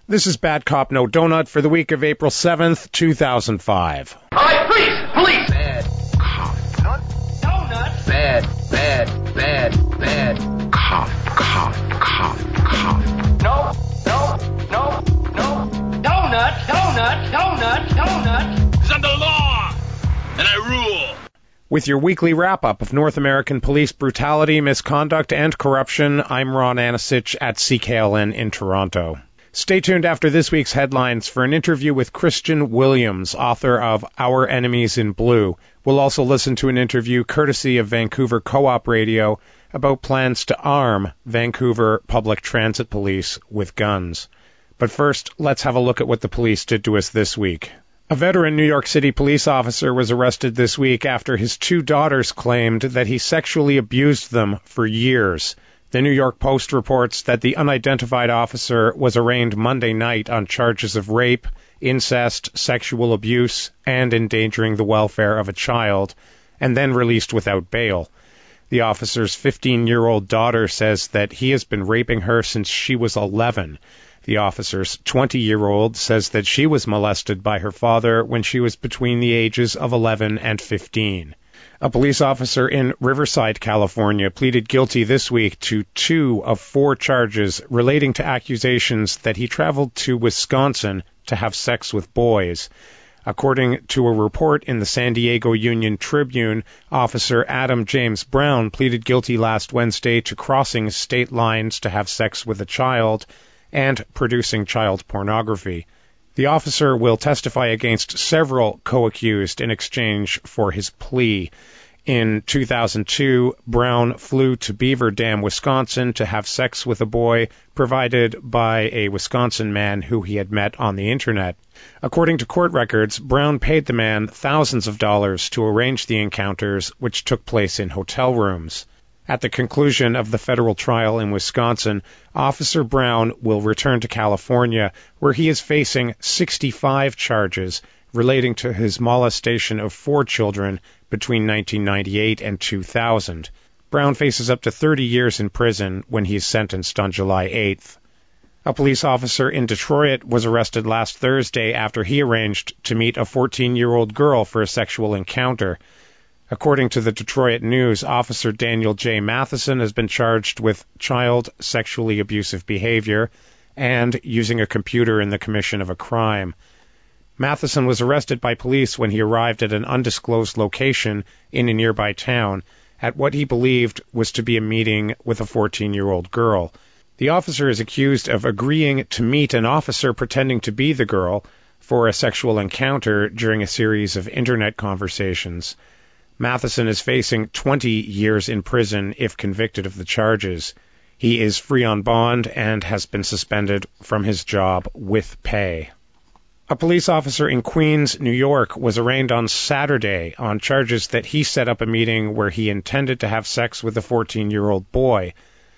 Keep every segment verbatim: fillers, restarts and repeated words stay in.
This is Bad Cop No Donut for the week of April seventh, two thousand five. All right, police! Police! Bad cop. Nut? Donut? Bad, bad, bad, bad cop, cop, cop, cop. No, no, no, no. Donut, donut, donut, donut. Because I'm the law, and I rule. With your weekly wrap-up of North American police brutality, misconduct, and corruption, I'm Ron Anasich at C K L N in Toronto. Stay tuned after this week's headlines for an interview with Christian Williams, author of Our Enemies in Blue. We'll also listen to an interview courtesy of Vancouver Co-op Radio about plans to arm Vancouver Public Transit Police with guns. But first, let's have a look at what the police did to us this week. A veteran New York City police officer was arrested this week after his two daughters claimed that he sexually abused them for years. The New York Post reports that the unidentified officer was arraigned Monday night on charges of rape, incest, sexual abuse, and endangering the welfare of a child, and then released without bail. The officer's fifteen-year-old daughter says that he has been raping her since she was eleven. The officer's twenty-year-old says that she was molested by her father when she was between the ages of eleven and fifteen. A police officer in Riverside, California, pleaded guilty this week to two of four charges relating to accusations that he traveled to Wisconsin to have sex with boys. According to a report in the San Diego Union Tribune, Officer Adam James Brown pleaded guilty last Wednesday to crossing state lines to have sex with a child and producing child pornography. The officer will testify against several co-accused in exchange for his plea. In two thousand two, Brown flew to Beaver Dam, Wisconsin to have sex with a boy provided by a Wisconsin man who he had met on the internet. According to court records, Brown paid the man thousands of dollars to arrange the encounters, which took place in hotel rooms. At the conclusion of the federal trial in Wisconsin, Officer Brown will return to California, where he is facing sixty-five charges relating to his molestation of four children between nineteen ninety-eight and two thousand. Brown faces up to thirty years in prison when he is sentenced on July eighth. A police officer in Detroit was arrested last Thursday after he arranged to meet a fourteen-year-old girl for a sexual encounter. According to the Detroit News, Officer Daniel J. Matheson has been charged with child sexually abusive behavior and using a computer in the commission of a crime. Matheson was arrested by police when he arrived at an undisclosed location in a nearby town at what he believed was to be a meeting with a fourteen-year-old girl. The officer is accused of agreeing to meet an officer pretending to be the girl for a sexual encounter during a series of internet conversations. Matheson is facing twenty years in prison if convicted of the charges. He is free on bond and has been suspended from his job with pay. A police officer in Queens, New York, was arraigned on Saturday on charges that he set up a meeting where he intended to have sex with a fourteen-year-old boy.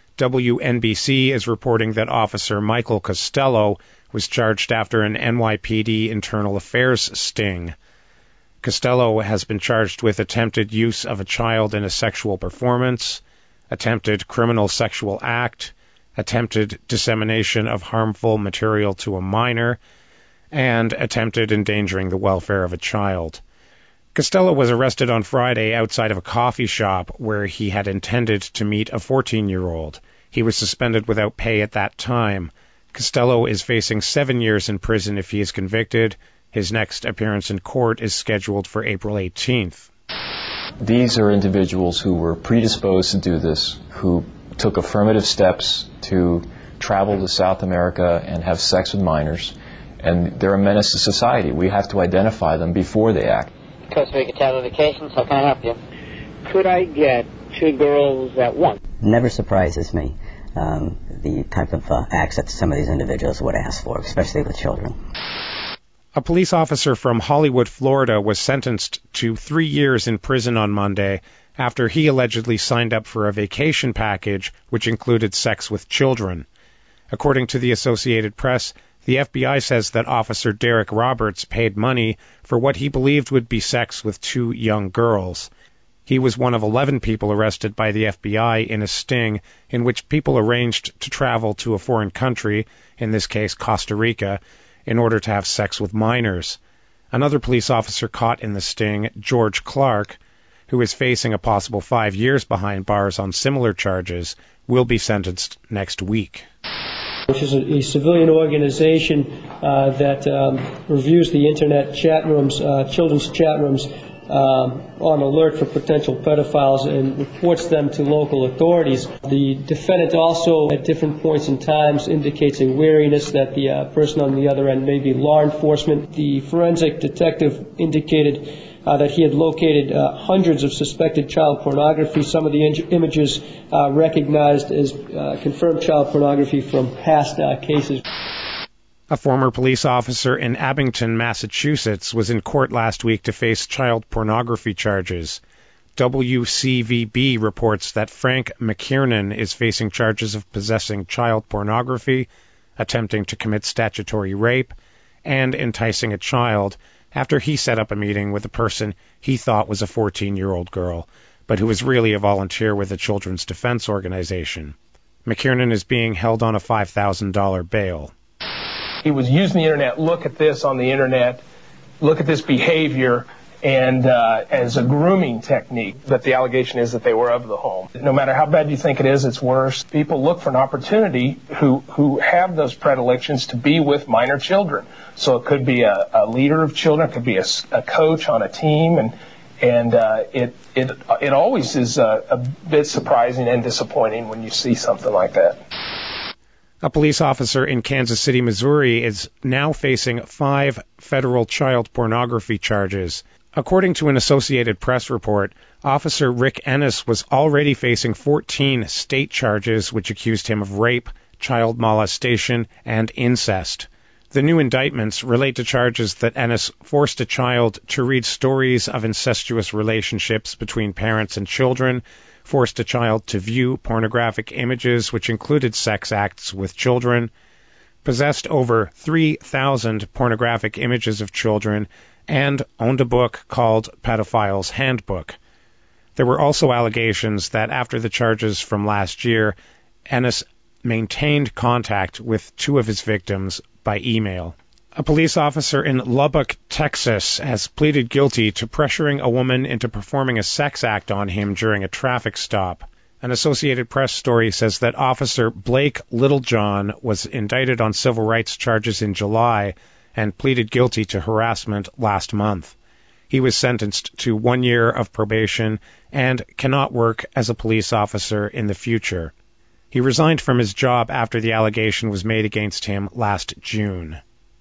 W N B C is reporting that Officer Michael Costello was charged after an N Y P D internal affairs sting. Costello has been charged with attempted use of a child in a sexual performance, attempted criminal sexual act, attempted dissemination of harmful material to a minor, and attempted endangering the welfare of a child. Costello was arrested on Friday outside of a coffee shop where he had intended to meet a fourteen-year-old. He was suspended without pay at that time. Costello is facing seven years in prison if he is convicted. His next appearance in court is scheduled for April eighteenth. These are individuals who were predisposed to do this, who took affirmative steps to travel to South America and have sex with minors, and they're a menace to society. We have to identify them before they act. Costa Rica Travel Vacations, how can I help you? Could I get two girls at once? Never surprises me, um, the type of uh, acts that some of these individuals would ask for, especially with children. A police officer from Hollywood, Florida, was sentenced to three years in prison on Monday after he allegedly signed up for a vacation package which included sex with children. According to the Associated Press, the F B I says that Officer Derek Roberts paid money for what he believed would be sex with two young girls. He was one of eleven people arrested by the F B I in a sting in which people arranged to travel to a foreign country, in this case Costa Rica, in order to have sex with minors. Another police officer caught in the sting, George Clark, who is facing a possible five years behind bars on similar charges, will be sentenced next week. Which is a, a civilian organization uh, that um, reviews the internet chat rooms, uh, children's chat rooms, um, on alert for potential pedophiles and reports them to local authorities. The defendant also, at different points in times, indicates a wariness that the uh, person on the other end may be law enforcement. The forensic detective indicated Uh, that he had located uh, hundreds of suspected child pornography, some of the in- images uh, recognized as uh, confirmed child pornography from past uh, cases. A former police officer in Abington, Massachusetts, was in court last week to face child pornography charges. W C V B reports that Frank McKiernan is facing charges of possessing child pornography, attempting to commit statutory rape, and enticing a child, after he set up a meeting with a person he thought was a fourteen-year-old girl, but who was really a volunteer with a children's defense organization. McKiernan is being held on a five thousand dollars bail. He was using the internet, look at this on the internet, look at this behavior, and uh, as a grooming technique, that the allegation is that they were of the home. No matter how bad you think it is, it's worse. People look for an opportunity who, who have those predilections to be with minor children. So it could be a, a leader of children, it could be a, a coach on a team, and and uh, it it it always is a, a bit surprising and disappointing when you see something like that. A police officer in Kansas City, Missouri, is now facing five federal child pornography charges. According to an Associated Press report, Officer Rick Ennis was already facing fourteen state charges which accused him of rape, child molestation, and incest. The new indictments relate to charges that Ennis forced a child to read stories of incestuous relationships between parents and children, forced a child to view pornographic images which included sex acts with children, possessed over three thousand pornographic images of children, and owned a book called Pedophile's Handbook. There were also allegations that after the charges from last year, Ennis maintained contact with two of his victims by email. A police officer in Lubbock, Texas, has pleaded guilty to pressuring a woman into performing a sex act on him during a traffic stop. An Associated Press story says that Officer Blake Littlejohn was indicted on civil rights charges in July and pleaded guilty to harassment last month. He was sentenced to one year of probation and cannot work as a police officer in the future. He resigned from his job after the allegation was made against him last June.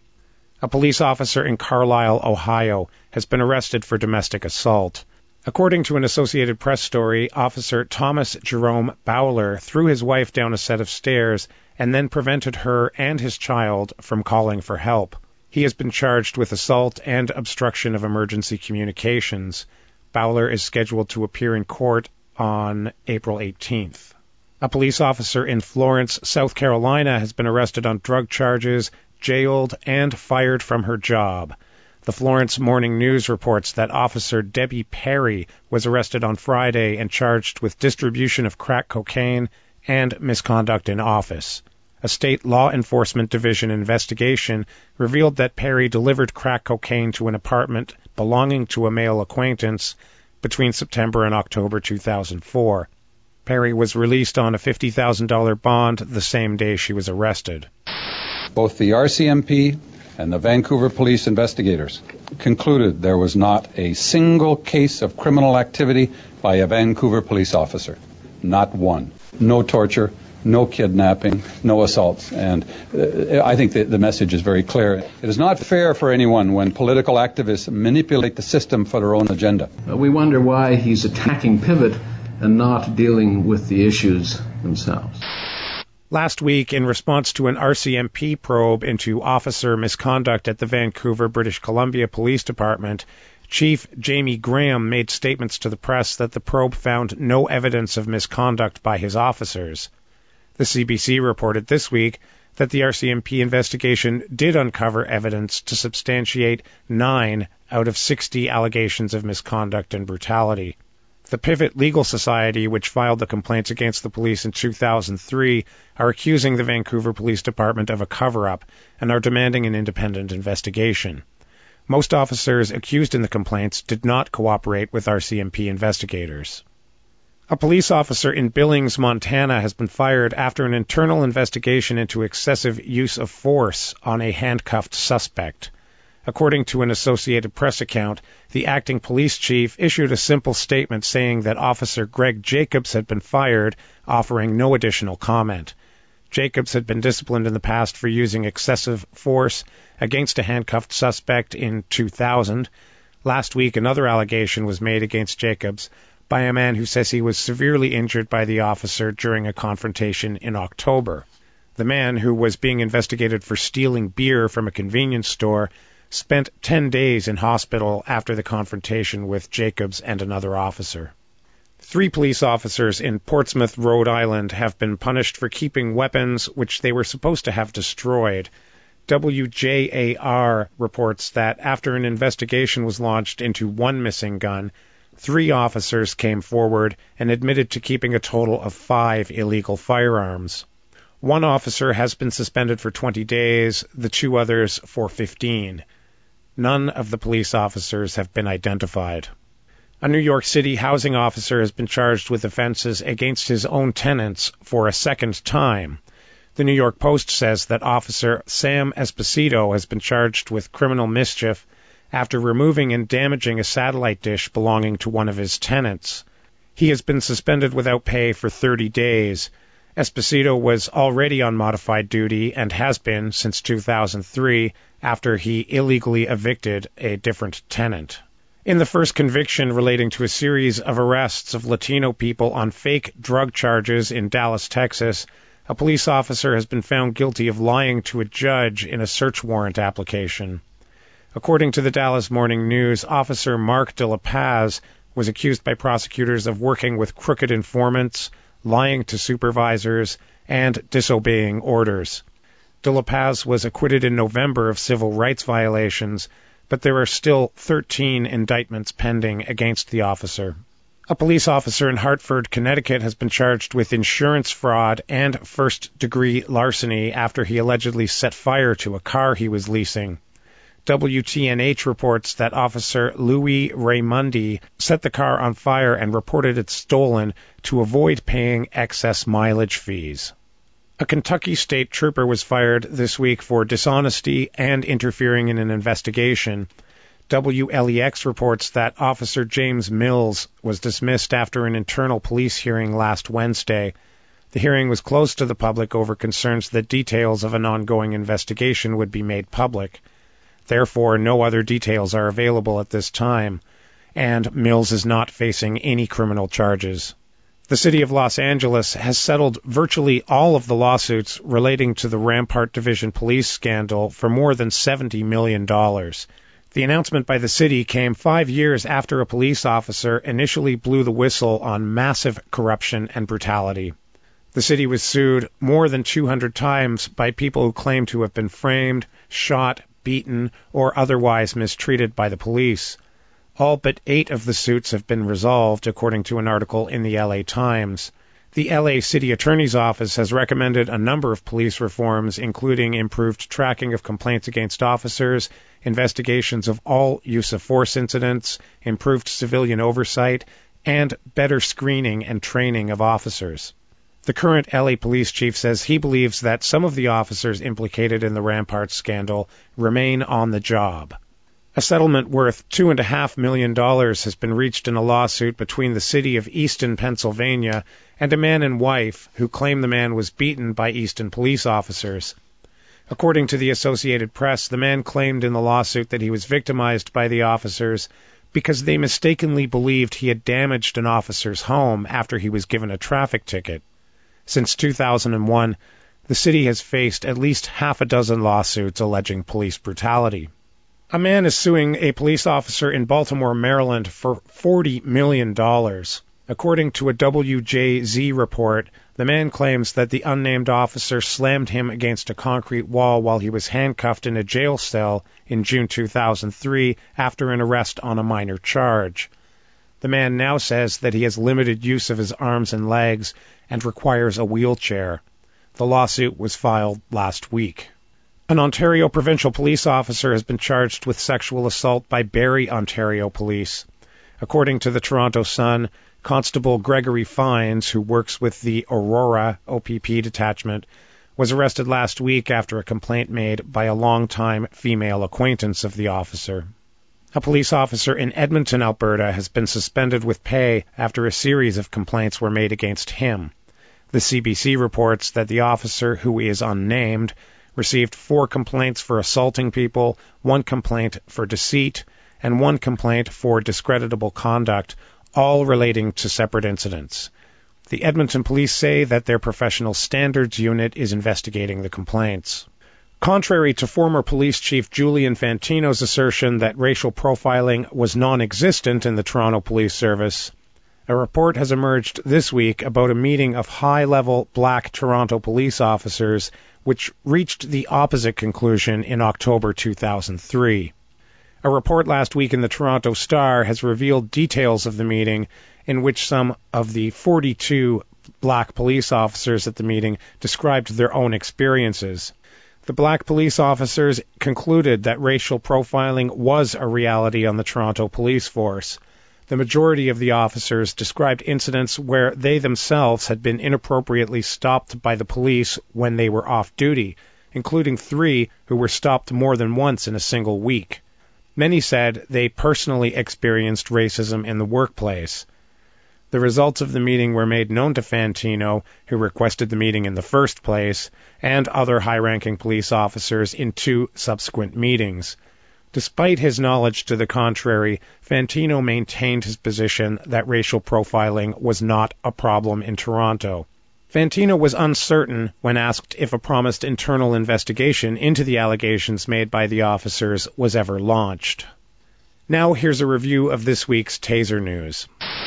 A police officer in Carlisle, Ohio, has been arrested for domestic assault. According to an Associated Press story, Officer Thomas Jerome Bowler threw his wife down a set of stairs and then prevented her and his child from calling for help. He has been charged with assault and obstruction of emergency communications. Bowler is scheduled to appear in court on April eighteenth. A police officer in Florence, South Carolina, has been arrested on drug charges, jailed, and fired from her job. The Florence Morning News reports that Officer Debbie Perry was arrested on Friday and charged with distribution of crack cocaine and misconduct in office. A state law enforcement division investigation revealed that Perry delivered crack cocaine to an apartment belonging to a male acquaintance between September and October two thousand four. Perry was released on a fifty thousand dollars bond the same day she was arrested. Both the R C M P and the Vancouver police investigators concluded there was not a single case of criminal activity by a Vancouver police officer. Not one. No torture, no kidnapping, no assaults. And uh, I think that the message is very clear. It is not fair for anyone when political activists manipulate the system for their own agenda. We wonder why he's attacking Pivot and not dealing with the issues themselves. Last week, in response to an R C M P probe into officer misconduct at the Vancouver, British Columbia Police Department, Chief Jamie Graham made statements to the press that the probe found no evidence of misconduct by his officers. The C B C reported this week that the R C M P investigation did uncover evidence to substantiate nine out of sixty allegations of misconduct and brutality. The Pivot Legal Society, which filed the complaints against the police in two thousand three, are accusing the Vancouver Police Department of a cover-up and are demanding an independent investigation. Most officers accused in the complaints did not cooperate with R C M P investigators. A police officer in Billings, Montana has been fired after an internal investigation into excessive use of force on a handcuffed suspect. According to an Associated Press account, the acting police chief issued a simple statement saying that Officer Greg Jacobs had been fired, offering no additional comment. Jacobs had been disciplined in the past for using excessive force against a handcuffed suspect in two thousand. Last week, another allegation was made against Jacobs by a man who says he was severely injured by the officer during a confrontation in October. The man, who was being investigated for stealing beer from a convenience store, spent ten days in hospital after the confrontation with Jacobs and another officer. Three police officers in Portsmouth, Rhode Island, have been punished for keeping weapons which they were supposed to have destroyed. W J A R reports that after an investigation was launched into one missing gun, three officers came forward and admitted to keeping a total of five illegal firearms. One officer has been suspended for twenty days, the two others for fifteen. None of the police officers have been identified. A New York City housing officer has been charged with offenses against his own tenants for a second time. The New York Post says that Officer Sam Esposito has been charged with criminal mischief after removing and damaging a satellite dish belonging to one of his tenants. He has been suspended without pay for thirty days. Esposito was already on modified duty and has been since two thousand three after he illegally evicted a different tenant. In the first conviction relating to a series of arrests of Latino people on fake drug charges in Dallas, Texas, a police officer has been found guilty of lying to a judge in a search warrant application. According to the Dallas Morning News, Officer Mark De La Paz was accused by prosecutors of working with crooked informants, lying to supervisors, and disobeying orders. De La Paz was acquitted in November of civil rights violations, but there are still thirteen indictments pending against the officer. A police officer in Hartford, Connecticut, has been charged with insurance fraud and first-degree larceny after he allegedly set fire to a car he was leasing. W T N H reports that Officer Louis Raymundi set the car on fire and reported it stolen to avoid paying excess mileage fees. A Kentucky state trooper was fired this week for dishonesty and interfering in an investigation. W L E X reports that Officer James Mills was dismissed after an internal police hearing last Wednesday. The hearing was closed to the public over concerns that details of an ongoing investigation would be made public. Therefore, no other details are available at this time, and Mills is not facing any criminal charges. The city of Los Angeles has settled virtually all of the lawsuits relating to the Rampart Division police scandal for more than seventy million dollars. The announcement by the city came five years after a police officer initially blew the whistle on massive corruption and brutality. The city was sued more than two hundred times by people who claim to have been framed, shot, beaten, or otherwise mistreated by the police. All but eight of the suits have been resolved, according to an article in the L A Times. The L A City Attorney's Office has recommended a number of police reforms, including improved tracking of complaints against officers, investigations of all use-of-force incidents, improved civilian oversight, and better screening and training of officers. The current L A police chief says he believes that some of the officers implicated in the Rampart scandal remain on the job. A settlement worth two point five million dollars has been reached in a lawsuit between the city of Easton, Pennsylvania, and a man and wife who claim the man was beaten by Easton police officers. According to the Associated Press, the man claimed in the lawsuit that he was victimized by the officers because they mistakenly believed he had damaged an officer's home after he was given a traffic ticket. Since two thousand one, the city has faced at least half a dozen lawsuits alleging police brutality. A man is suing a police officer in Baltimore, Maryland for forty million dollars. According to a W J Z report, the man claims that the unnamed officer slammed him against a concrete wall while he was handcuffed in a jail cell in June two thousand three after an arrest on a minor charge. The man now says that he has limited use of his arms and legs and requires a wheelchair. The lawsuit was filed last week. An Ontario provincial police officer has been charged with sexual assault by Barrie, Ontario police. According to the Toronto Sun, Constable Gregory Fines, who works with the Aurora O P P detachment, was arrested last week after a complaint made by a long-time female acquaintance of the officer. A police officer in Edmonton, Alberta, has been suspended with pay after a series of complaints were made against him. The C B C reports that the officer, who is unnamed, received four complaints for assaulting people, one complaint for deceit, and one complaint for discreditable conduct, all relating to separate incidents. The Edmonton police say that their professional standards unit is investigating the complaints. Contrary to former police chief Julian Fantino's assertion that racial profiling was non-existent in the Toronto Police Service, a report has emerged this week about a meeting of high-level black Toronto police officers which reached the opposite conclusion in October two thousand three. A report last week in the Toronto Star has revealed details of the meeting in which some of the forty-two black police officers at the meeting described their own experiences. The black police officers concluded that racial profiling was a reality on the Toronto police force. The majority of the officers described incidents where they themselves had been inappropriately stopped by the police when they were off duty, including three who were stopped more than once in a single week. Many said they personally experienced racism in the workplace. The results of the meeting were made known to Fantino, who requested the meeting in the first place, and other high-ranking police officers in two subsequent meetings. Despite his knowledge to the contrary, Fantino maintained his position that racial profiling was not a problem in Toronto. Fantino was uncertain when asked if a promised internal investigation into the allegations made by the officers was ever launched. Now here's a review of this week's Taser news.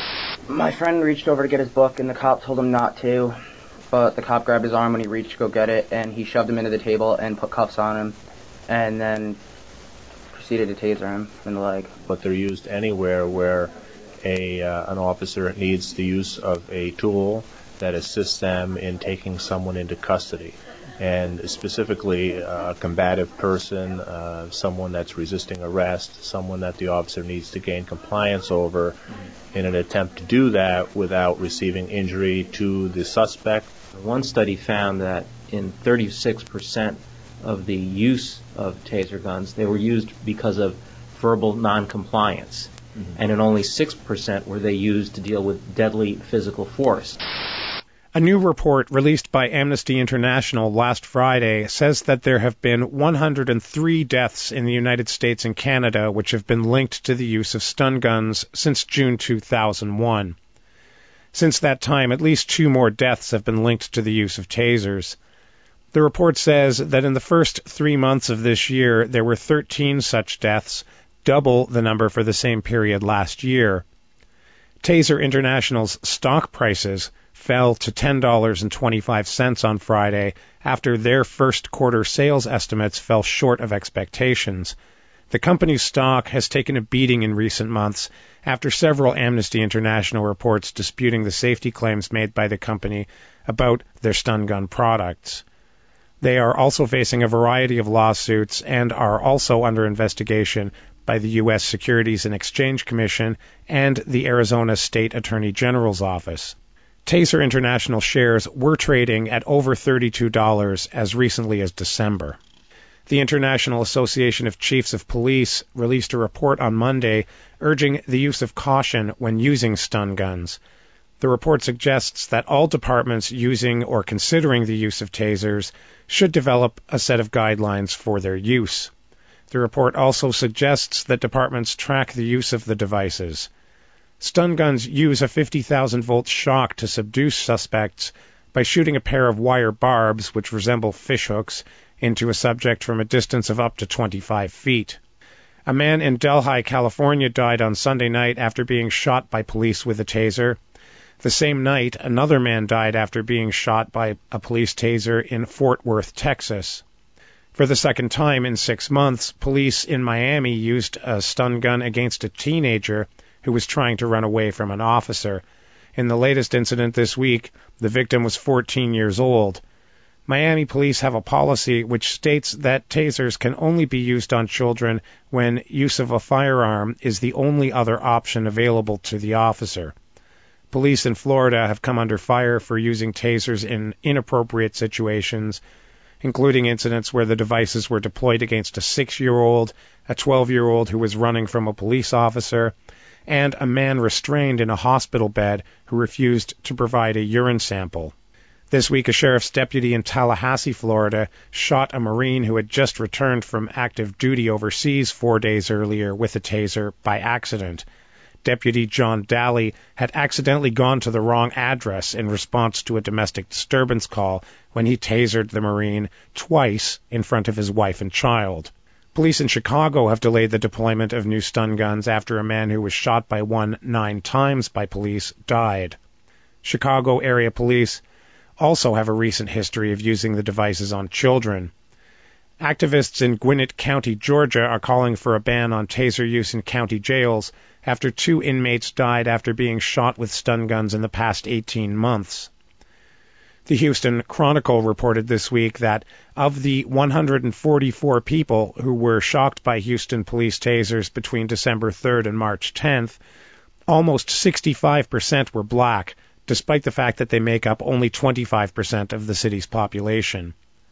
My friend reached over to get his book, and the cop told him not to, but the cop grabbed his arm when he reached to go get it, and he shoved him into the table and put cuffs on him, and then proceeded to taser him in the leg. But they're used anywhere where a uh, an officer needs the use of a tool that assists them in taking someone into custody. And specifically uh, a combative person, uh, someone that's resisting arrest, someone that the officer needs to gain compliance over mm-hmm. in an attempt to do that without receiving injury to the suspect. One study found that in thirty-six percent of the use of taser guns, they were used because of verbal noncompliance. Mm-hmm. And in only six percent were they used to deal with deadly physical force. A new report released by Amnesty International last Friday says that there have been one hundred three deaths in the United States and Canada which have been linked to the use of stun guns since June two thousand one. Since that time, at least two more deaths have been linked to the use of tasers. The report says that in the first three months of this year, there were thirteen such deaths, double the number for the same period last year. Taser International's stock prices fell to ten dollars and twenty-five cents on Friday after their first quarter sales estimates fell short of expectations. The company's stock has taken a beating in recent months after several Amnesty International reports disputing the safety claims made by the company about their stun gun products. They are also facing a variety of lawsuits and are also under investigation by the U S Securities and Exchange Commission and the Arizona State Attorney General's office. Taser International shares were trading at over thirty-two dollars as recently as December. The International Association of Chiefs of Police released a report on Monday urging the use of caution when using stun guns. The report suggests that all departments using or considering the use of tasers should develop a set of guidelines for their use. The report also suggests that departments track the use of the devices. Stun guns use a fifty thousand volt shock to subdue suspects by shooting a pair of wire barbs, which resemble fishhooks, into a subject from a distance of up to twenty-five feet. A man in Delhi, California, died on Sunday night after being shot by police with a taser. The same night, another man died after being shot by a police taser in Fort Worth, Texas. For the second time in six months, police in Miami used a stun gun against a teenager who was trying to run away from an officer. In the latest incident this week, the victim was fourteen years old. Miami police have a policy which states that tasers can only be used on children when use of a firearm is the only other option available to the officer. Police in Florida have come under fire for using tasers in inappropriate situations, including incidents where the devices were deployed against a six-year-old, a twelve-year-old who was running from a police officer, and a man restrained in a hospital bed who refused to provide a urine sample. This week, a sheriff's deputy in Tallahassee, Florida, shot a Marine who had just returned from active duty overseas four days earlier with a taser by accident. Deputy John Daly had accidentally gone to the wrong address in response to a domestic disturbance call when he tasered the Marine twice in front of his wife and child. Police in Chicago have delayed the deployment of new stun guns after a man who was shot by one nine times by police died. Chicago area police also have a recent history of using the devices on children. Activists in Gwinnett County, Georgia, are calling for a ban on taser use in county jails after two inmates died after being shot with stun guns in the past eighteen months. The Houston Chronicle reported this week that of the one hundred forty-four people who were shocked by Houston police tasers between December third and March tenth, almost sixty-five percent were black, despite the fact that they make up only twenty-five percent of the city's population.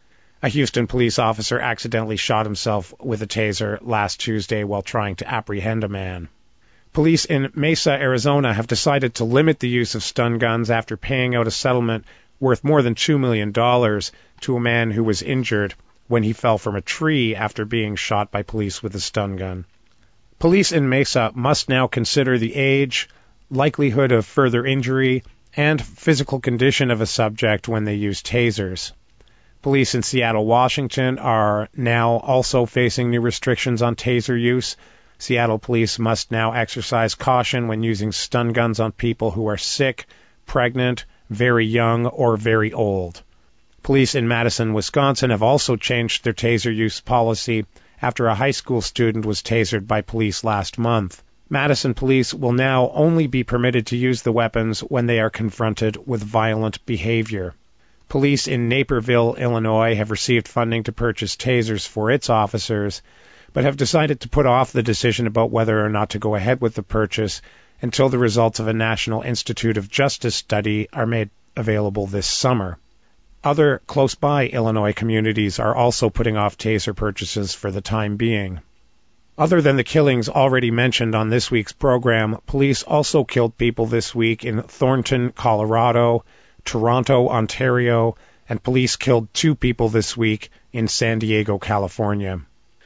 A Houston police officer accidentally shot himself with a taser last Tuesday while trying to apprehend a man. Police in Mesa, Arizona have decided to limit the use of stun guns after paying out a settlement worth more than two million dollars to a man who was injured when he fell from a tree after being shot by police with a stun gun. Police in Mesa must now consider the age, likelihood of further injury, and physical condition of a subject when they use tasers. Police in Seattle, Washington are now also facing new restrictions on taser use. Seattle police must now exercise caution when using stun guns on people who are sick, pregnant, very young, or very old. Police in Madison, Wisconsin have also changed their taser use policy after a high school student was tasered by police last month. Madison police will now only be permitted to use the weapons when they are confronted with violent behavior. Police in Naperville, Illinois have received funding to purchase tasers for its officers, but have decided to put off the decision about whether or not to go ahead with the purchase until the results of a National Institute of Justice study are made available this summer. Other close-by Illinois communities are also putting off taser purchases for the time being. Other than the killings already mentioned on this week's program, police also killed people this week in Thornton, Colorado, Toronto, Ontario, and police killed two people this week in San Diego, California.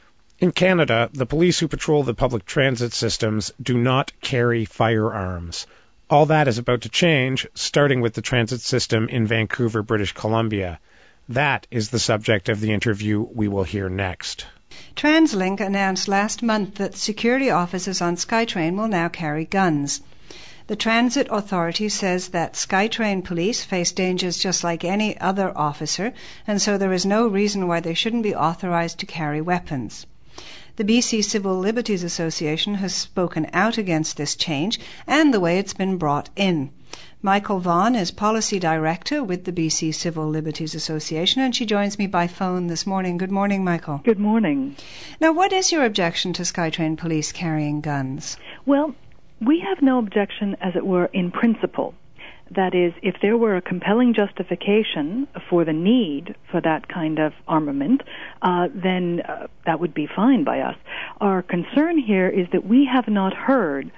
In Canada, the police who patrol the public transit systems do not carry firearms. All that is about to change, starting with the transit system in Vancouver, British Columbia. That is the subject of the interview we will hear next. TransLink announced last month that security officers on SkyTrain will now carry guns. The Transit Authority says that SkyTrain police face dangers just like any other officer, and so there is no reason why they shouldn't be authorized to carry weapons. The B C Civil Liberties Association has spoken out against this change and the way it's been brought in. Michael Vaughan is Policy Director with the B C Civil Liberties Association, and she joins me by phone this morning. Good morning, Michael. Good morning. Now, what is your objection to SkyTrain police carrying guns? Well, we have no objection, as it were, in principle. That is, if there were a compelling justification for the need for that kind of armament, uh, then uh, that would be fine by us. Our concern here is that we have not heard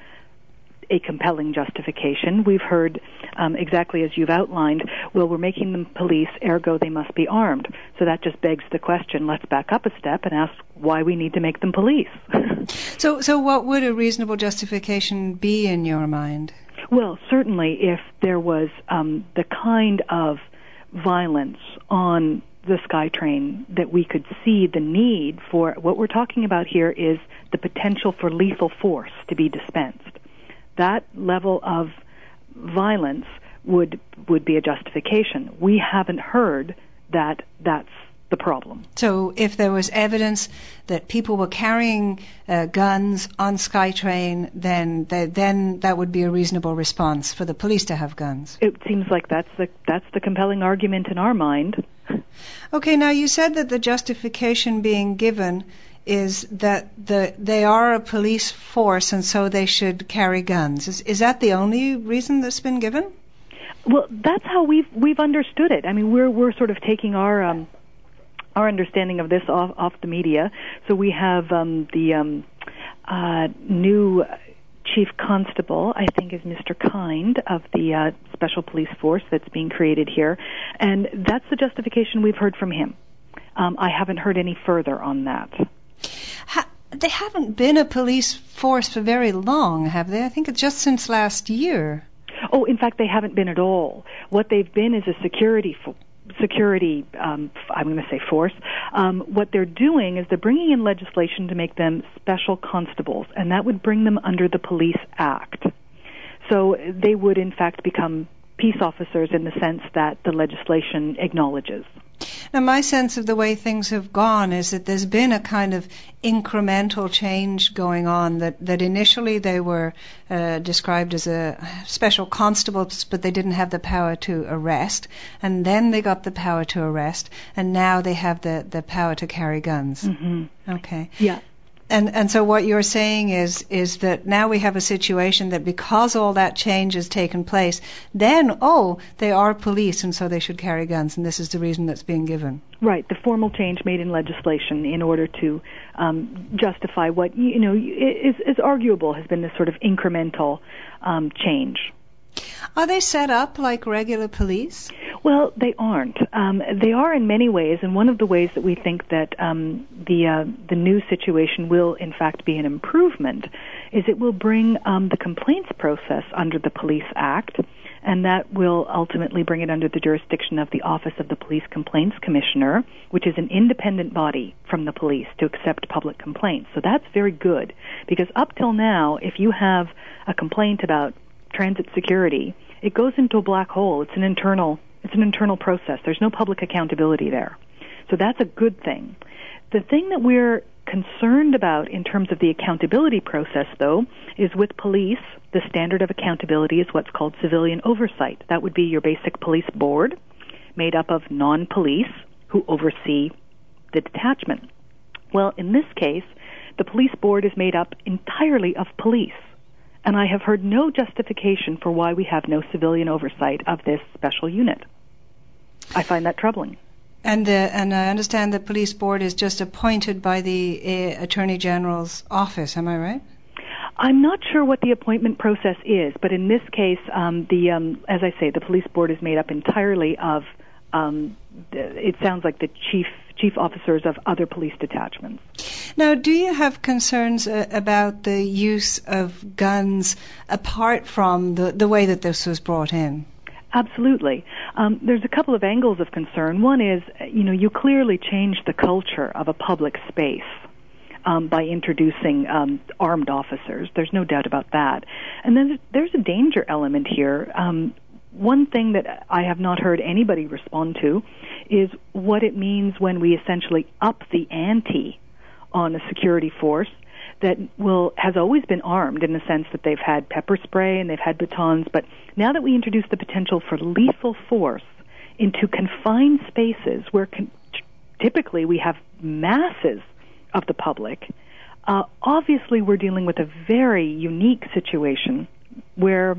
a compelling justification. We've heard um, exactly as you've outlined, well, we're making them police, ergo they must be armed. So that just begs the question, let's back up a step and ask why we need to make them police. so, so what would a reasonable justification be in your mind? Well, certainly if there was um, the kind of violence on the SkyTrain that we could see the need for, what we're talking about here is the potential for lethal force to be dispensed. That level of violence would would be a justification. We haven't heard that that's the problem. So if there was evidence that people were carrying uh, guns on SkyTrain, then they, then that would be a reasonable response for the police to have guns. It seems like that's the that's the compelling argument in our mind. Okay, now you said that the justification being given is that the they are a police force and so they should carry guns. Is is that the only reason that's been given? Well, that's how we've we've understood it. I mean, we're we're sort of taking our um, our understanding of this off, off the media. So we have um, the um, uh, new chief constable, I think, is Mister Kind of the uh, special police force that's being created here, and that's the justification we've heard from him. Um, I haven't heard any further on that. Ha- they haven't been a police force for very long, have they? I think it's just since last year. Oh, in fact, they haven't been at all. What they've been is a security fo- security, um, I'm going to say force. Um, what they're doing is they're bringing in legislation to make them special constables, and that would bring them under the Police Act. So they would, in fact, become peace officers in the sense that the legislation acknowledges. Now, my sense of the way things have gone is that there's been a kind of incremental change going on, that, that initially they were uh, described as a special constables, but they didn't have the power to arrest, and then they got the power to arrest, and now they have the, the power to carry guns. Mm-hmm. Okay. Yeah. And and so what you're saying is is that now we have a situation that because all that change has taken place, then, oh, they are police and so they should carry guns, and this is the reason that's being given. Right, the formal change made in legislation in order to um, justify what, you know, is, is arguable has been this sort of incremental um, change. Are they set up like regular police? Well, they aren't. Um, they are in many ways, and one of the ways that we think that um, the uh, the new situation will, in fact, be an improvement is it will bring um, the complaints process under the Police Act, and that will ultimately bring it under the jurisdiction of the Office of the Police Complaints Commissioner, which is an independent body from the police to accept public complaints. So that's very good, because up till now, if you have a complaint about transit security, it goes into a black hole. It's an internal it's an internal process. There's no public accountability there. So that's a good thing. The thing that we're concerned about in terms of the accountability process, though, is with police, the standard of accountability is what's called civilian oversight. That would be your basic police board, made up of non-police who oversee the detachment. Well, in this case, the police board is made up entirely of police. And I have heard no justification for why we have no civilian oversight of this special unit. I find that troubling. And uh, and I understand the police board is just appointed by the uh, Attorney General's office, am I right? I'm not sure what the appointment process is, but in this case, um, the um, as I say, the police board is made up entirely of, um, it sounds like the chief chief officers of other police detachments. Now, do you have concerns uh, about the use of guns apart from the, the way that this was brought in? Absolutely. Um, there's a couple of angles of concern. One is, you know, you clearly changed the culture of a public space um, by introducing um, armed officers. There's no doubt about that. And then there's a danger element here. Um, one thing that I have not heard anybody respond to is what it means when we essentially up the ante on a security force that will has always been armed in the sense that they've had pepper spray and they've had batons, but now that we introduce the potential for lethal force into confined spaces where con- typically we have masses of the public, uh, obviously we're dealing with a very unique situation where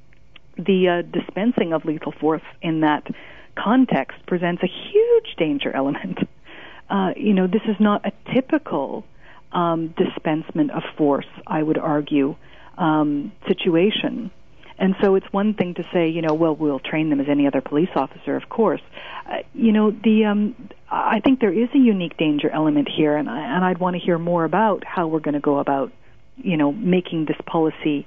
the uh, dispensing of lethal force in that context presents a huge danger element. Uh, you know, this is not a typical um, dispensement of force, I would argue, um, situation. And so it's one thing to say, you know, well, we'll train them as any other police officer, of course. Uh, you know, the um, I think there is a unique danger element here, and, I, and I'd want to hear more about how we're going to go about, you know, making this policy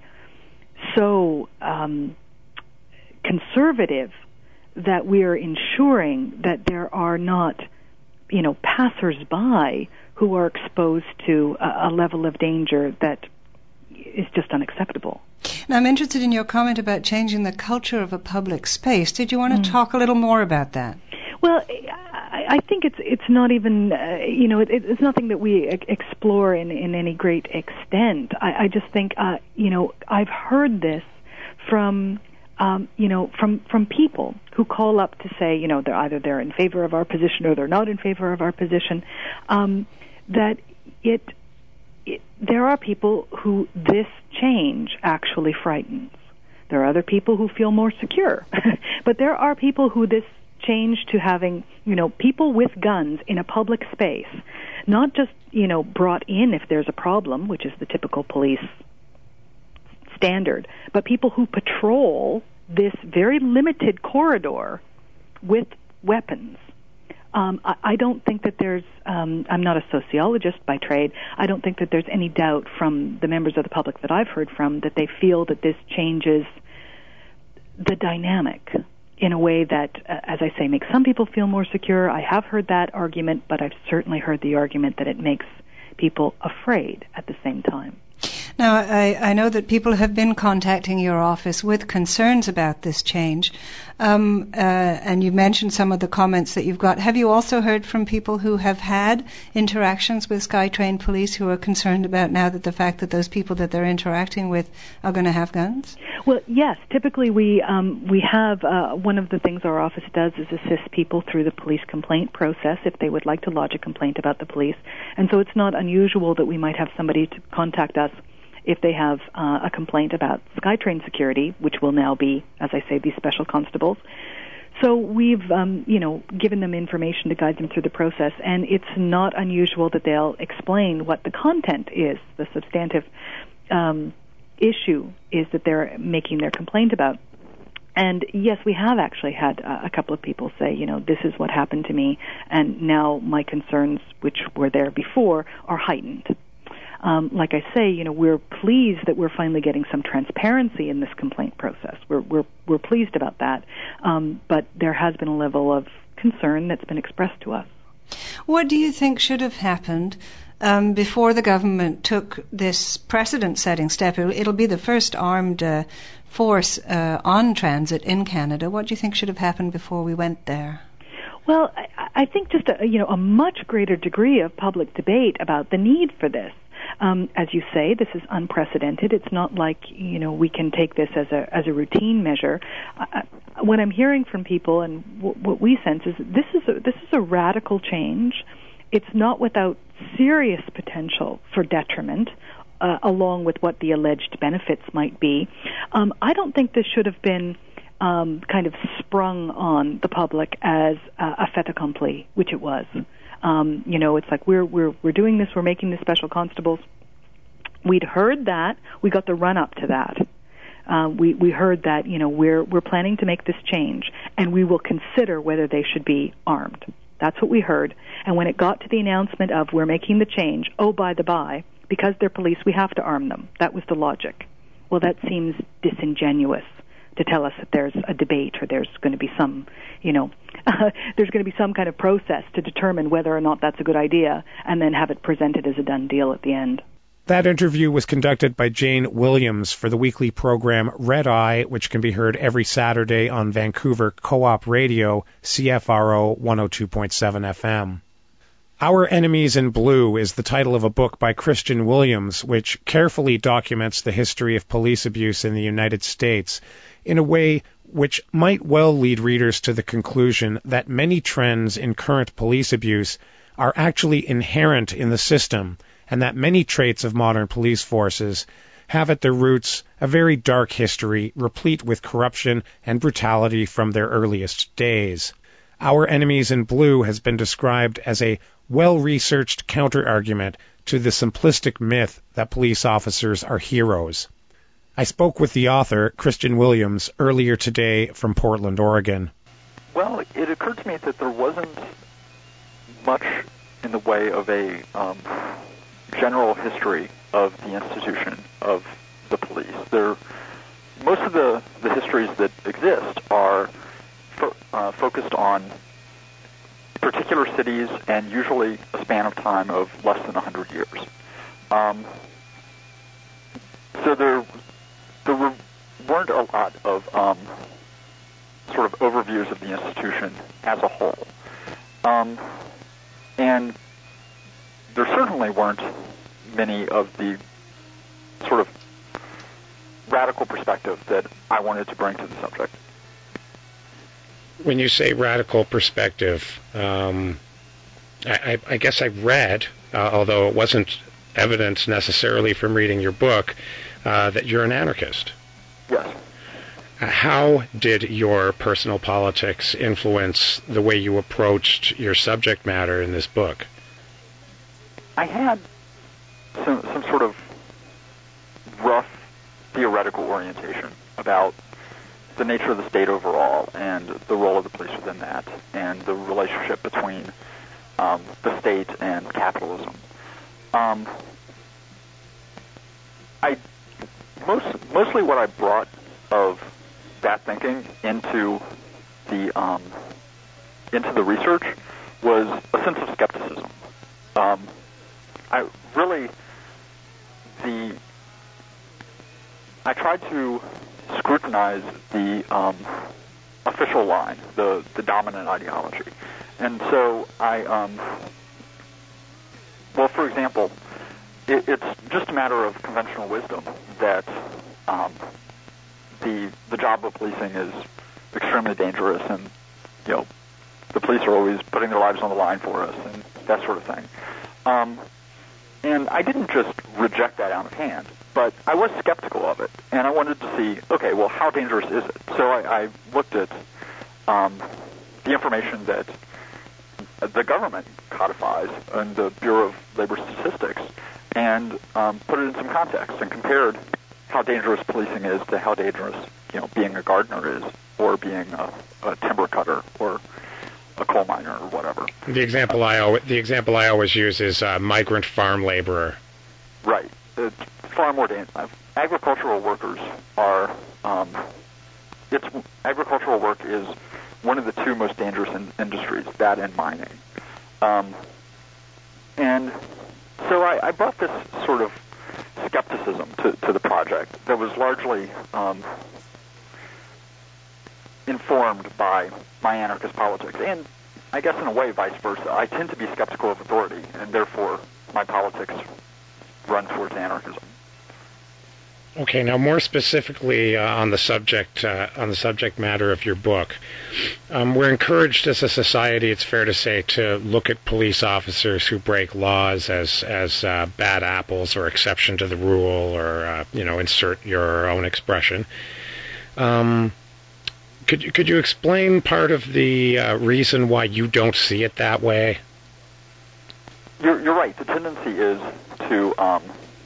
so um, conservative that we are ensuring that there are not, you know, passers-by who are exposed to a, a level of danger that is just unacceptable. Now, I'm interested in your comment about changing the culture of a public space. Did you want to mm. talk a little more about that? Well, I, I think it's it's not even uh, you know it, it's nothing that we e- explore in in any great extent. I, I just think uh, you know I've heard this from um, you know from from people who call up to say you know they're either they're in favor of our position or they're not in favor of our position. Um, that it, it there are people who this change actually frightens. There are other people who feel more secure, but there are people who this change to having, you know, people with guns in a public space, not just, you know, brought in if there's a problem, which is the typical police standard, but people who patrol this very limited corridor with weapons. Um, I, I don't think that there's, um, I'm not a sociologist by trade, I don't think that there's any doubt from the members of the public that I've heard from that they feel that this changes the dynamic in a way that, uh, as I say, makes some people feel more secure. I have heard that argument, but I've certainly heard the argument that it makes people afraid at the same time. Now, I, I know that people have been contacting your office with concerns about this change, um, uh, and you mentioned some of the comments that you've got. Have you also heard from people who have had interactions with SkyTrain police who are concerned about now that the fact that those people that they're interacting with are going to have guns? Well, yes. Typically, we um, we have uh, one of the things our office does is assist people through the police complaint process if they would like to lodge a complaint about the police, and so it's not unusual that we might have somebody to contact us if they have uh, a complaint about SkyTrain security, which will now be, as I say, these special constables. So we've, um, you know, given them information to guide them through the process, and it's not unusual that they'll explain what the content is, the substantive um, issue is that they're making their complaint about. And yes, we have actually had uh, a couple of people say, you know, this is what happened to me, and now my concerns, which were there before, are heightened. Um, like I say, you know, we're pleased that we're finally getting some transparency in this complaint process. We're we're we're pleased about that, um, but there has been a level of concern that's been expressed to us. What do you think should have happened um, before the government took this precedent-setting step? It'll, it'll be the first armed uh, force uh, on transit in Canada. What do you think should have happened before we went there? Well, I, I think just a, you know a much greater degree of public debate about the need for this. Um, as you say, this is unprecedented. It's not like, you know, we can take this as a as a routine measure. Uh, what I'm hearing from people and w- what we sense is this is a, this is a radical change. It's not without serious potential for detriment, uh, along with what the alleged benefits might be. Um, I don't think this should have been um, kind of sprung on the public as uh, a fait accompli, which it was. Um, you know, it's like we're we're we're doing this. We're making the special constables. We'd heard that. We got the run up to that. Uh, we we heard that. You know, we're we're planning to make this change, and we will consider whether they should be armed. That's what we heard. And when it got to the announcement of we're making the change, oh, by the by, because they're police, we have to arm them. That was the logic. Well, that seems disingenuous to tell us that there's a debate or there's going to be some, you know, there's going to be some kind of process to determine whether or not that's a good idea and then have it presented as a done deal at the end. That interview was conducted by Jane Williams for the weekly program Red Eye, which can be heard every Saturday on Vancouver Co-op Radio, C F R O one oh two point seven F M. Our Enemies in Blue is the title of a book by Christian Williams, which carefully documents the history of police abuse in the United States in a way which might well lead readers to the conclusion that many trends in current police abuse are actually inherent in the system, and that many traits of modern police forces have at their roots a very dark history, replete with corruption and brutality from their earliest days. Our Enemies in Blue has been described as a well-researched counter-argument to the simplistic myth that police officers are heroes. I spoke with the author, Christian Williams, earlier today from Portland, Oregon. Well, it occurred to me that there wasn't much in the way of a um, general history of the institution of the police. There, most of the, the histories that exist are fo- uh, focused on particular cities and usually a span of time of less than one hundred years. Um, so there, there were, weren't a lot of um, sort of overviews of the institution as a whole. Um, and there certainly weren't many of the sort of radical perspective that I wanted to bring to the subject. When you say radical perspective, um, I, I, I guess I read, uh, although it wasn't evidence necessarily from reading your book, uh, that you're an anarchist. Yes. Uh, how did your personal politics influence the way you approached your subject matter in this book? I had some, some sort of rough theoretical orientation about the nature of the state overall and the role of the police within that and the relationship between um, the state and capitalism. Um, I most, mostly what I brought of that thinking into the um, into the research was a sense of skepticism. Um, I really the I tried to scrutinize the um, official line, the the dominant ideology, and so I um, well, for example, it, it's just a matter of conventional wisdom that um, the the job of policing is extremely dangerous, and you know the police are always putting their lives on the line for us, and that sort of thing. Um, and I didn't just reject that out of hand, but I was skeptical of it, and I wanted to see, okay, well, how dangerous is it? So I, I looked at um, the information that the government codifies and the Bureau of Labor Statistics, and um, put it in some context and compared how dangerous policing is to how dangerous, you know, being a gardener is, or being a, a timber cutter, or a coal miner, or whatever. The example I always, the example I always use is uh, migrant farm laborer. Right. It's far more dangerous. Agricultural workers are. Um, it's agricultural work is one of the two most dangerous in, industries, that and mining. Um, and so I, I brought this sort of skepticism to, to the project that was largely um, informed by my anarchist politics, and I guess in a way vice versa. I tend to be skeptical of authority, and therefore my politics run towards anarchism. Okay, now more specifically uh, on the subject uh, on the subject matter of your book, um, we're encouraged as a society, it's fair to say, to look at police officers who break laws as as uh, bad apples or exception to the rule, or uh, you know, insert your own expression. Um, could you could you explain part of the uh, reason why you don't see it that way? You're, you're right. The tendency is to um,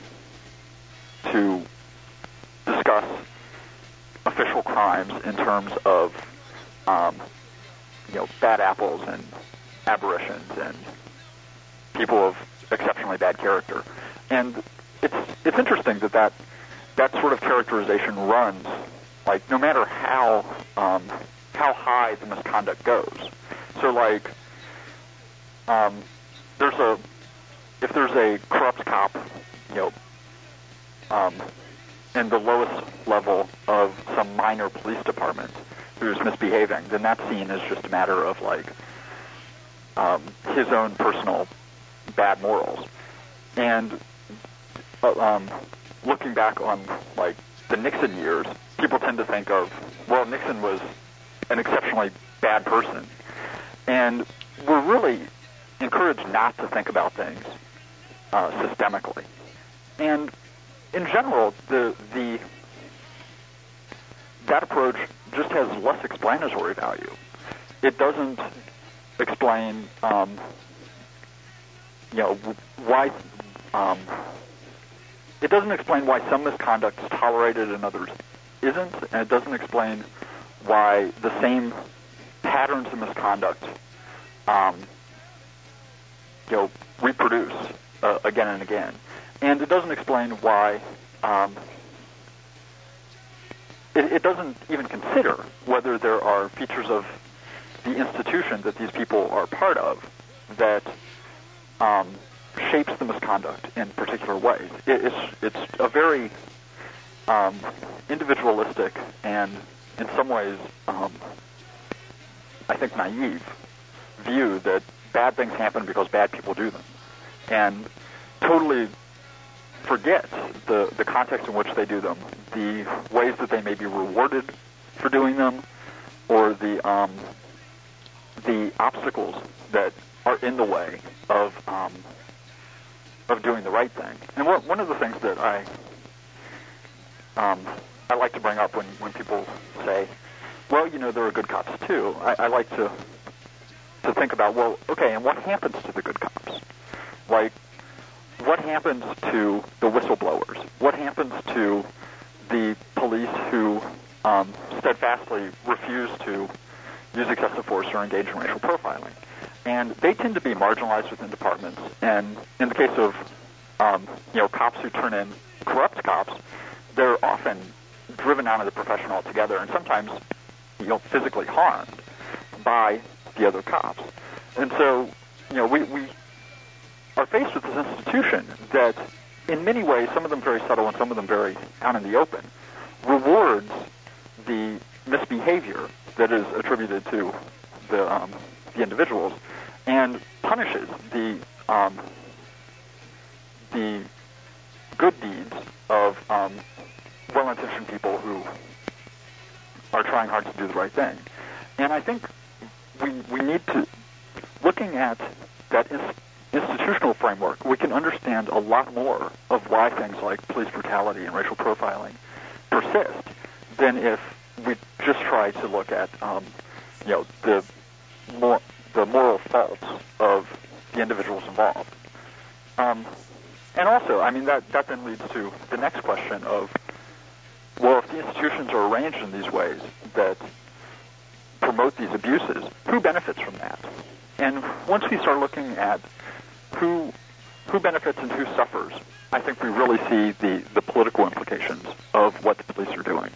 to discuss official crimes in terms of um, you know bad apples and aberrations and people of exceptionally bad character, and it's it's interesting that that, that sort of characterization runs like no matter how um, how high the misconduct goes. So like um, there's a if there's a corrupt cop, you know, um, in the lowest level of some minor police department who's misbehaving, then that scene is just a matter of like um, his own personal bad morals. And uh, um, looking back on like the Nixon years, people tend to think of, well, Nixon was an exceptionally bad person, and we're really encouraged not to think about things uh, systemically. And in general, the the that approach just has less explanatory value. It doesn't explain, um, you know, why. Um, it doesn't explain why some misconduct is tolerated and others isn't, and it doesn't explain why the same patterns of misconduct, um, you know, reproduce uh, again and again. And it doesn't explain why, um, it, it doesn't even consider whether there are features of the institution that these people are part of that um, shapes the misconduct in particular ways. It, it's, it's a very um, individualistic and, in some ways, um, I think, naive view that bad things happen because bad people do them, and totally forgets the, the context in which they do them, the ways that they may be rewarded for doing them, or the um, the obstacles that are in the way of um, of doing the right thing. And one one of the things that I um, I like to bring up when, when people say, well, you know, there are good cops too, I, I like to to think about, well, okay, and what happens to the good cops? Like, what happens to the whistleblowers? What happens to the police who um, steadfastly refuse to use excessive force or engage in racial profiling? And they tend to be marginalized within departments. And in the case of um, you know, cops who turn in corrupt cops, they're often driven out of the profession altogether, and sometimes, you know, physically harmed by the other cops. And so, you know, we, we are faced with this institution that, in many ways, some of them very subtle and some of them very out in the open, rewards the misbehavior that is attributed to the um, the individuals, and punishes the um, the good deeds of um, well-intentioned people who are trying hard to do the right thing. And I think we we need to, looking at that ins- institutional framework, we can understand a lot more of why things like police brutality and racial profiling persist than if we just try to look at um, you know the more the moral faults of the individuals involved. Um, and also, I mean, that, that then leads to the next question of, well, if the institutions are arranged in these ways that promote these abuses, who benefits from that? And once we start looking at who who benefits and who suffers, I think we really see the, the political implications of what the police are doing.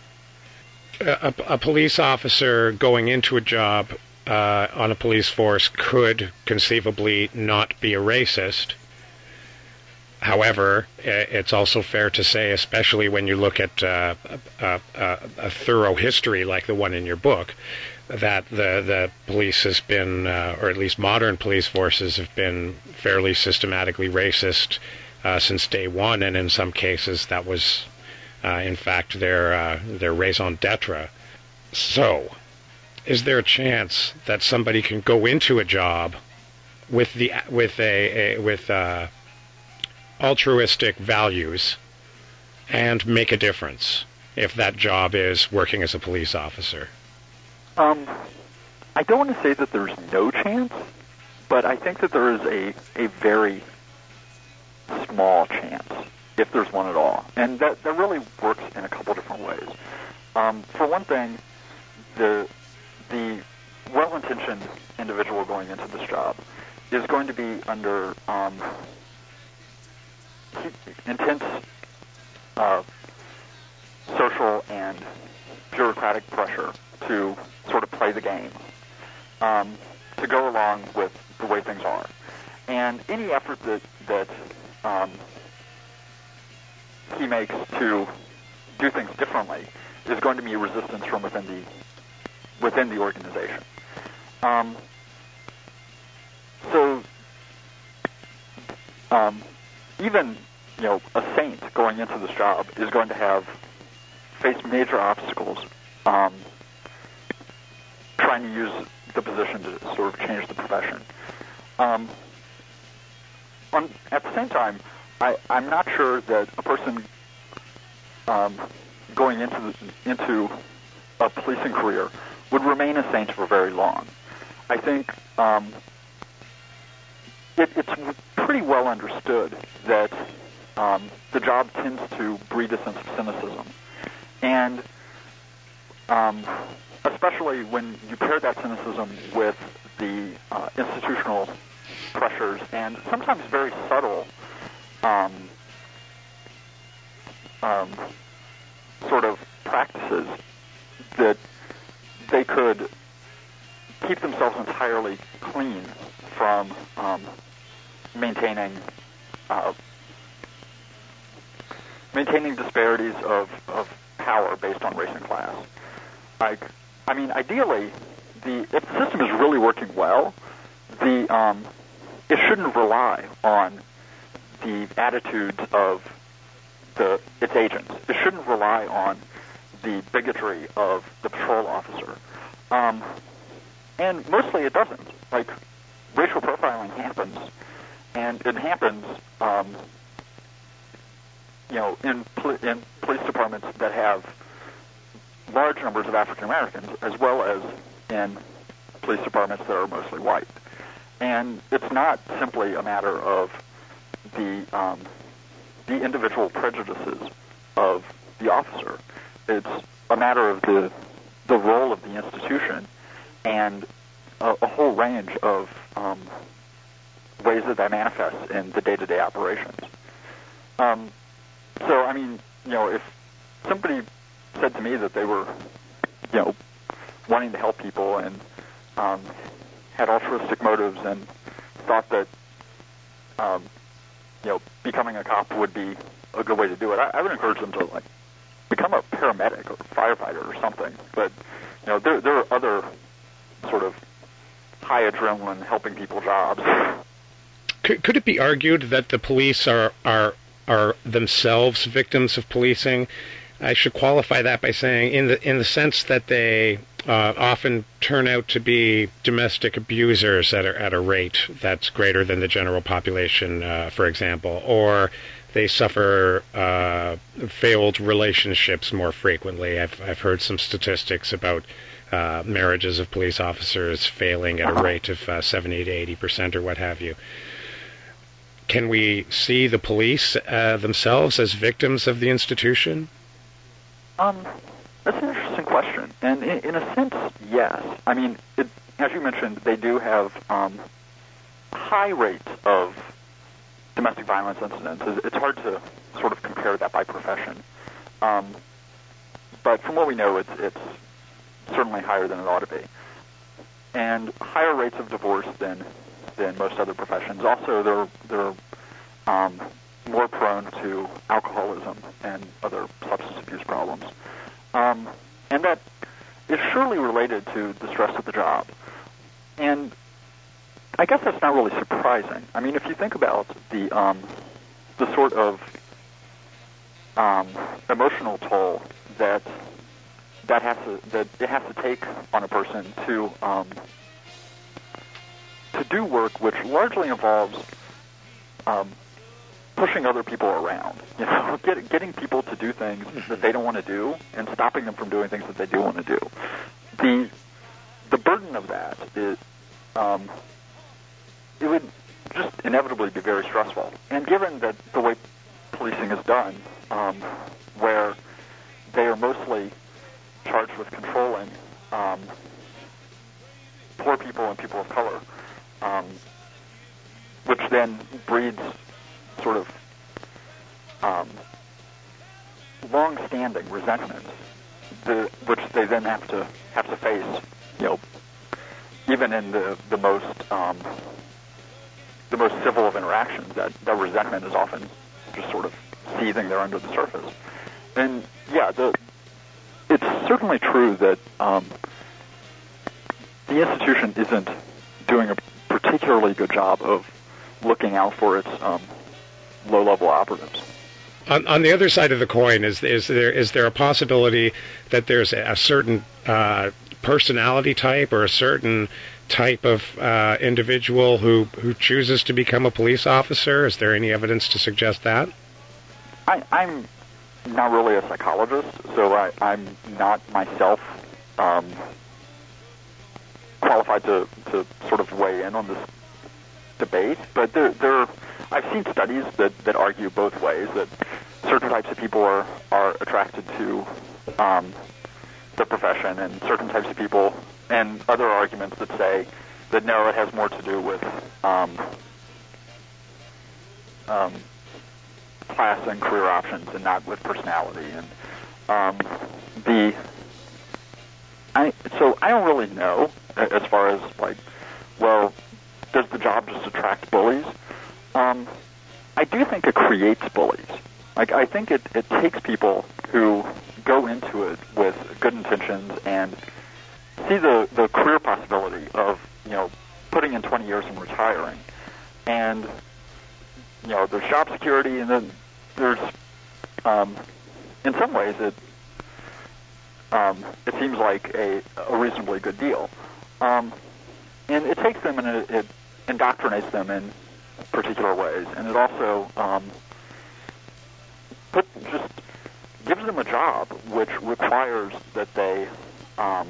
A, a police officer going into a job uh, on a police force could conceivably not be a racist. However, it's also fair to say, especially when you look at uh, a, a, a thorough history like the one in your book, that the, the police has been, uh, or at least modern police forces have been fairly systematically racist uh, since day one, and in some cases that was, uh, in fact, their uh, their raison d'etre. So, is there a chance that somebody can go into a job with the with a, a with uh, altruistic values and make a difference if that job is working as a police officer? Um, I don't want to say that there's no chance, but I think that there is a, a very small chance, if there's one at all. And that, that really works in a couple different ways. Um, for one thing, the the well-intentioned individual going into this job is going to be under um, intense uh, social and bureaucratic pressure to sort of play the game, um, to go along with the way things are. And any effort that, that um, he makes to do things differently is going to be resistance from within the within the organization. Um, so um, even you know a saint going into this job is going to have face major obstacles um, trying to use the position to sort of change the profession. Um, on, at the same time, I, I'm not sure that a person um, going into the, into a policing career would remain a saint for very long. I think um, it, it's pretty well understood that um, the job tends to breed a sense of cynicism, and um, especially when you pair that cynicism with the uh, institutional pressures and sometimes very subtle um, um, sort of practices that they could keep themselves entirely clean from um, maintaining uh, maintaining disparities of, of power based on race and class. Like, I mean, ideally, the if the system is really working well, the um, it shouldn't rely on the attitudes of the its agents. It shouldn't rely on the bigotry of the patrol officer. Um, and mostly it doesn't. Like, racial profiling happens, and it happens, um, you know, in, pol- in police departments that have large numbers of African Americans, as well as in police departments that are mostly white. And it's not simply a matter of the um, the individual prejudices of the officer. It's a matter of the the role of the institution and a, a whole range of um, ways that that manifests in the day-to-day operations. Um, so, I mean, you know, if somebody said to me that they were, you know, wanting to help people and um, had altruistic motives and thought that, um, you know, becoming a cop would be a good way to do it, I, I would encourage them to, like, become a paramedic or firefighter or something. But, you know, there, there are other sort of high adrenaline helping people jobs. Could, could it be argued that the police are, are, are themselves victims of policing? I should qualify that by saying in the in the sense that they uh, often turn out to be domestic abusers at a, at a rate that's greater than the general population, uh, for example, or they suffer uh, failed relationships more frequently. I've I've heard some statistics about uh, marriages of police officers failing at a rate of uh, seventy to eighty percent or what have you. Can we see the police uh, themselves as victims of the institution? Um, that's an interesting question, and in, in a sense, yes. I mean, it, as you mentioned, they do have um, high rates of domestic violence incidents. It's hard to sort of compare that by profession, um, but from what we know, it's, it's certainly higher than it ought to be, and higher rates of divorce than than most other professions. Also, they're they're um, more prone to alcoholism and other substance abuse problems. Um, and that is surely related to the stress of the job. And I guess that's not really surprising. I mean, if you think about the um, the sort of um, emotional toll that that has to that it has to take on a person to um, to do work which largely involves um, pushing other people around, you know, get, getting people to do things that they don't want to do and stopping them from doing things that they do want to do. The the burden of that is, um, it would just inevitably be very stressful. And given that the way policing is done, um, where they are mostly charged with controlling um, poor people and people of color, um, which then breeds sort of um, long-standing resentment, the, which they then have to have to face, you know, even in the the most um, the most civil of interactions. That that resentment is often just sort of seething there under the surface. And yeah, the it's certainly true that um, the institution isn't doing a particularly good job of looking out for its um, low-level operatives. On, on the other side of the coin, is is there is there a possibility that there's a, a certain uh, personality type or a certain type of uh, individual who, who chooses to become a police officer? Is there any evidence to suggest that? I, I'm not really a psychologist, so I, I'm not myself um, qualified to, to sort of weigh in on this debate, but there, there, I've seen studies that, that argue both ways, that certain types of people are, are attracted to um, the profession, and certain types of people, and other arguments that say that no, it has more to do with um, um, class and career options and not with personality. And um, the I so I don't really know as far as like, well, does the job just attract bullies? Um, I do think it creates bullies. Like, I think it, it takes people who go into it with good intentions and see the, the career possibility of, you know, putting in twenty years and retiring. And, you know, there's job security, and then there's, um, in some ways, it um, it seems like a, a reasonably good deal. Um, and it takes them and it, it indoctrinates them in particular ways. And it also um, put, just gives them a job which requires that they um,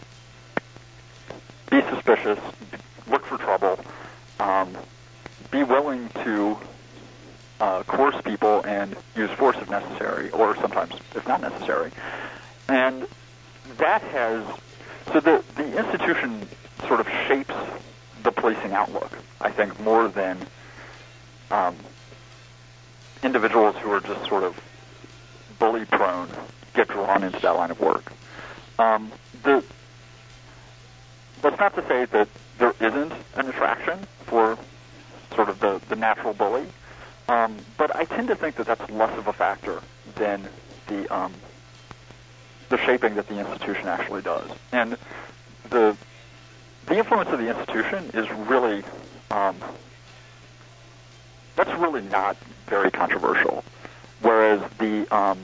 be suspicious, look for trouble, um, be willing to uh, coerce people and use force if necessary, or sometimes if not necessary. And that has, so the, the institution sort of shapes the policing outlook, I think, more than um, individuals who are just sort of bully-prone get drawn into that line of work. Um, the, that's not to say that there isn't an attraction for sort of the, the natural bully, um, but I tend to think that that's less of a factor than the um, the shaping that the institution actually does. And the the influence of the institution is really, um, that's really not very controversial. Whereas the um,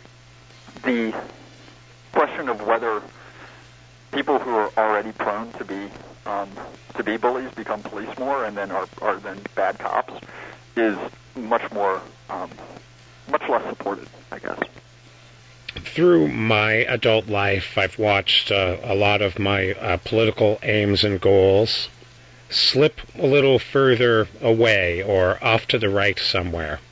the question of whether people who are already prone to be um, to be bullies become police more and then are, are then bad cops is much more um, much less supported, I guess. Through my adult life, I've watched uh, a lot of my uh, political aims and goals slip a little further away or off to the right somewhere.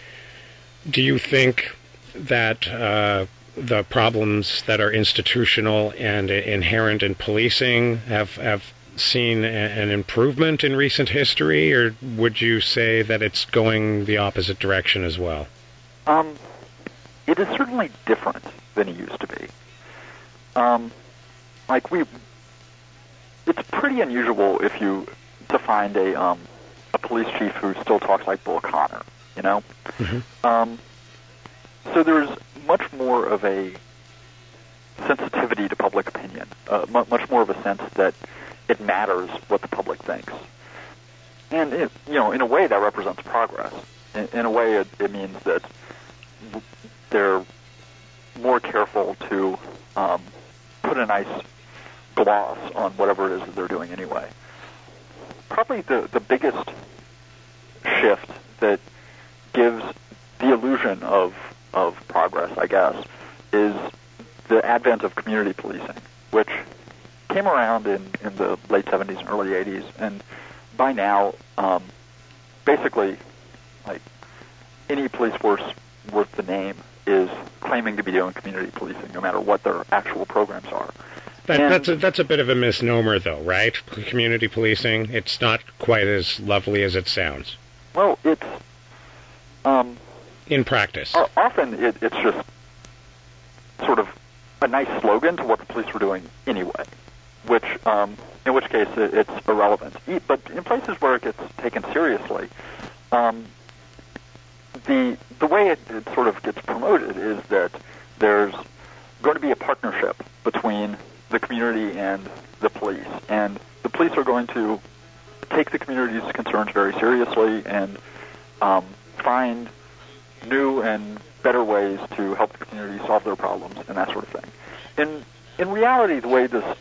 Do you think that uh, the problems that are institutional and inherent in policing have, have seen a, an improvement in recent history, or would you say that it's going the opposite direction as well? Um, it is certainly different than it used to be. Um, like we, it's pretty unusual if you to find a um, a police chief who still talks like Bull Connor, you know. Mm-hmm. Um, so there's much more of a sensitivity to public opinion, uh, m- much more of a sense that it matters what the public thinks, and it, you know, in a way that represents progress. In, in a way, it, it means that they're more careful to um, put a nice gloss on whatever it is that they're doing anyway. Probably the, the biggest shift that gives the illusion of, of progress, I guess, is the advent of community policing, which came around in, in the late seventies and early eighties, and by now, um, basically, like, any police force worth the name is claiming to be doing community policing, no matter what their actual programs are. That, that's a, that's a bit of a misnomer, though, right? Community policing, it's not quite as lovely as it sounds. Well, it's um, in practice. Often it, it's just sort of a nice slogan to what the police were doing anyway, which um, in which case it, it's irrelevant. But in places where it gets taken seriously, um, the the way it, it sort of gets promoted is that there's going to be a partnership between the community and the police, and the police are going to take the community's concerns very seriously and um, find new and better ways to help the community solve their problems and that sort of thing. In in reality, the way this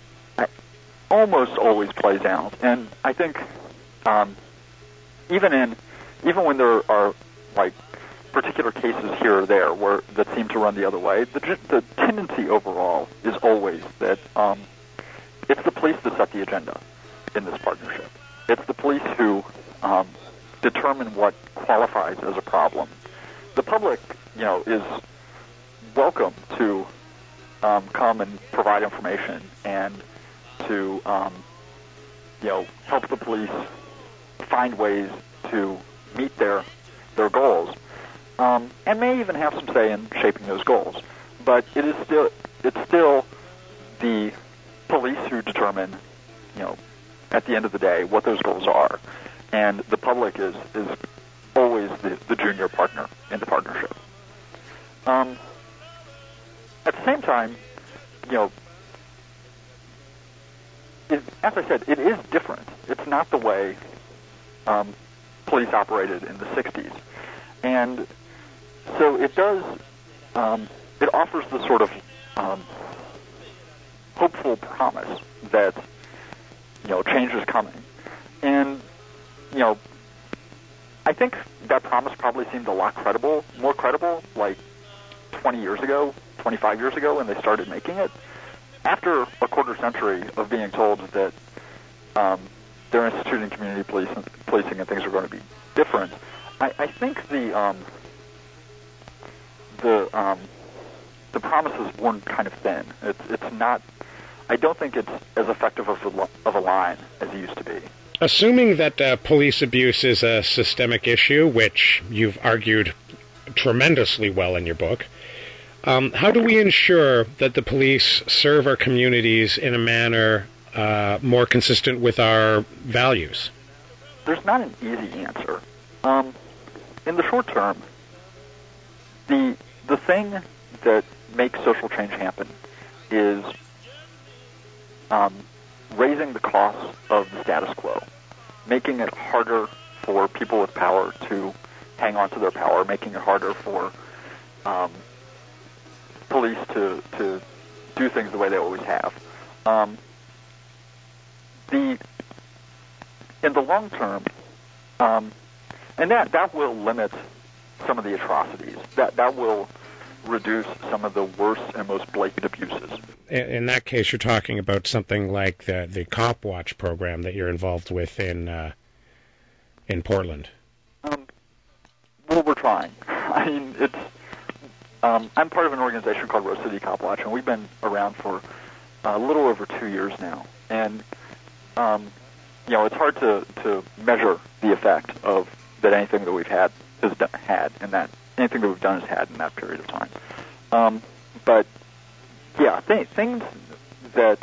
almost always plays out, and I think um, even in even when there are like particular cases here or there where that seem to run the other way, the, the tendency overall is always that um, it's the police that set the agenda in this partnership. It's the police who um, determine what qualifies as a problem. The public, you know, is welcome to um, come and provide information and to, um, you know, help the police find ways to meet their their goals. Um, and may even have some say in shaping those goals. But it is still it's still the police who determine, you know, at the end of the day, what those goals are. And the public is, is always the, the junior partner in the partnership. Um, at the same time, you know, as I said, it is different. It's not the way um, police operated in the sixties. And so it does, um, it offers the sort of um, hopeful promise that, you know, change is coming. And, you know, I think that promise probably seemed a lot credible, more credible, like twenty years ago, twenty-five years ago when they started making it. After a quarter century of being told that um, they're instituting community police and, policing and things are going to be different, I, I think the um, the um, the promise is worn kind of thin. It's it's not. I don't think it's as effective of a, of a line as it used to be. Assuming that uh, police abuse is a systemic issue, which you've argued tremendously well in your book, um, how do we ensure that the police serve our communities in a manner uh, more consistent with our values? There's not an easy answer. Um, in the short term, the the thing that makes social change happen is um, raising the costs of the status quo, making it harder for people with power to hang on to their power, making it harder for um, police to, to do things the way they always have. Um, the in the long term, um, and that, that will limit some of the atrocities. That that will reduce some of the worst and most blatant abuses. In that case, you're talking about something like the the Cop Watch program that you're involved with in uh, in Portland. Um, well, we're trying. I mean, it's. Um, I'm part of an organization called Rose City Cop Watch, and we've been around for a little over two years now. And um, you know, it's hard to, to measure the effect of that anything that we've had has done, had in that anything that we've done has had in that period of time. Um, but yeah, th- things that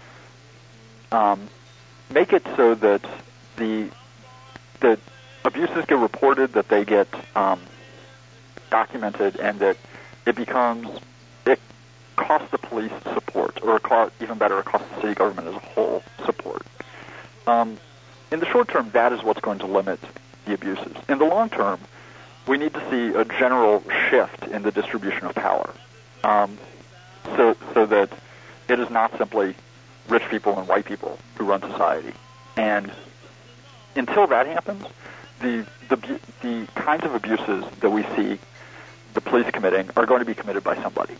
um, make it so that the that abuses get reported, that they get um, documented, and that it becomes it costs the police support, or it cost, even better, it costs the city government as a whole support. Um, in the short term, that is what's going to limit the abuses. In the long term, we need to see a general shift in the distribution of power, um, so so that it is not simply rich people and white people who run society. And until that happens, the the the kinds of abuses that we see the police committing are going to be committed by somebody.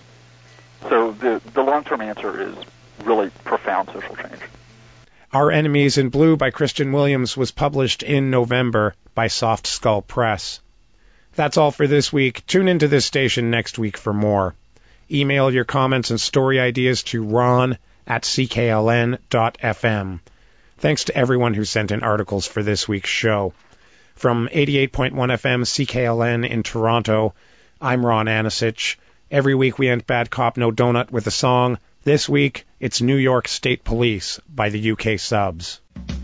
So the the long-term answer is really profound social change. Our Enemies in Blue by Christian Williams was published in November by Soft Skull Press. That's all for this week. Tune into this station next week for more. Email your comments and story ideas to ron at c k l n dot f m. Thanks to everyone who sent in articles for this week's show. From eighty-eight point one F M C K L N in Toronto, I'm Ron Anasich. Every week we end Bad Cop No Donut with a song. This week, it's New York State Police by the U K Subs.